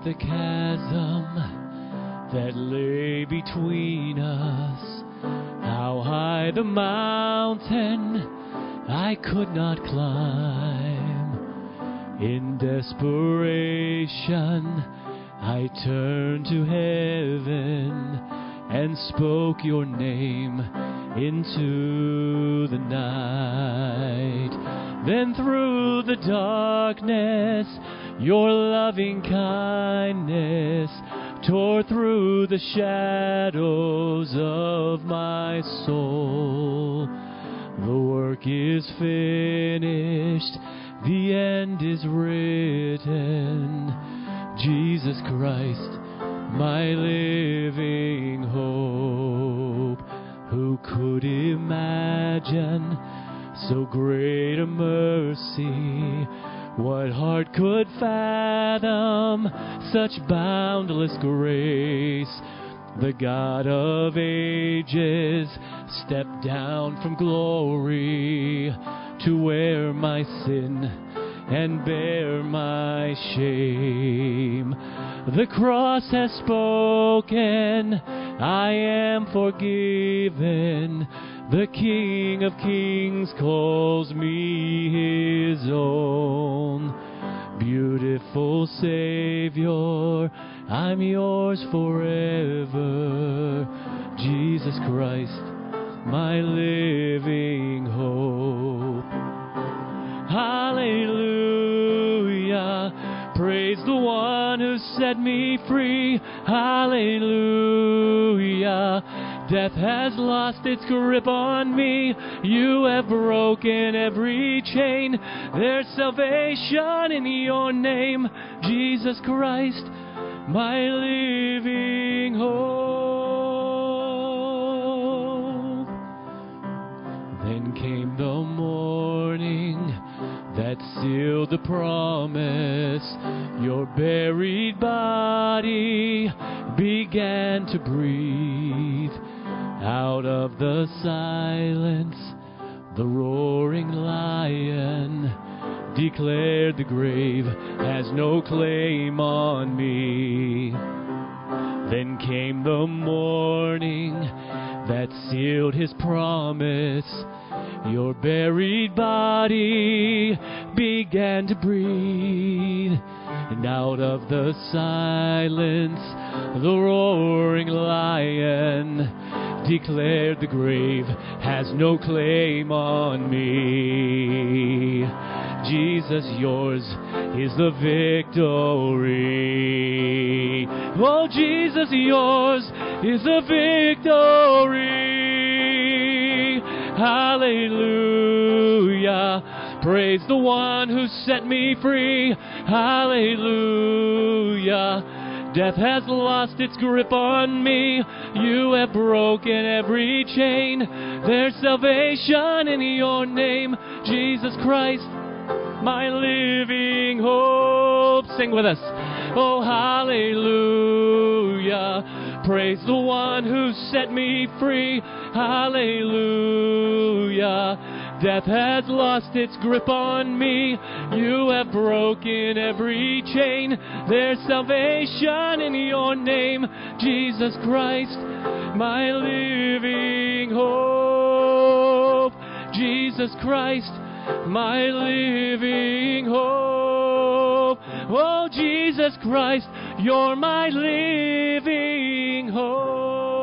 the chasm that lay between us, how high the mountain I could not climb. In desperation, I turned to heaven and spoke your name into the night. Then through the darkness, your loving kindness tore through the shadows of my soul. The work is finished, the end is written. Jesus Christ, my living hope. Who could imagine so great a mercy? What heart could fathom such boundless grace? The God of ages stepped down from glory to wear my sin and bear my shame. The cross has spoken, I am forgiven. The King of Kings calls me his own. Beautiful Savior, I'm yours forever. Jesus Christ, my living hope. Hallelujah, praise the one who set me free. Hallelujah, death has lost its grip on me. You have broken every chain. There's salvation in your name, Jesus Christ, my living hope. Then came the morning that sealed the promise. Your buried body began to breathe. Out of the silence, the roaring lion declared the grave has no claim on me. Then came the morning that sealed his promise. Your buried body began to breathe. And out of the silence, the roaring lion declared the grave has no claim on me. Jesus, yours is the victory. Oh, Jesus, yours is the victory. Hallelujah, praise the one who set me free. Hallelujah, death has lost its grip on me. You have broken every chain. There's salvation in your name, Jesus Christ, my living hope. Sing with us. Oh, hallelujah, praise the one who set me free. Hallelujah, death has lost its grip on me. You have broken every chain. There's salvation in your name, Jesus Christ, my living hope. Jesus Christ, my living hope. Oh, Jesus Christ, you're my living hope.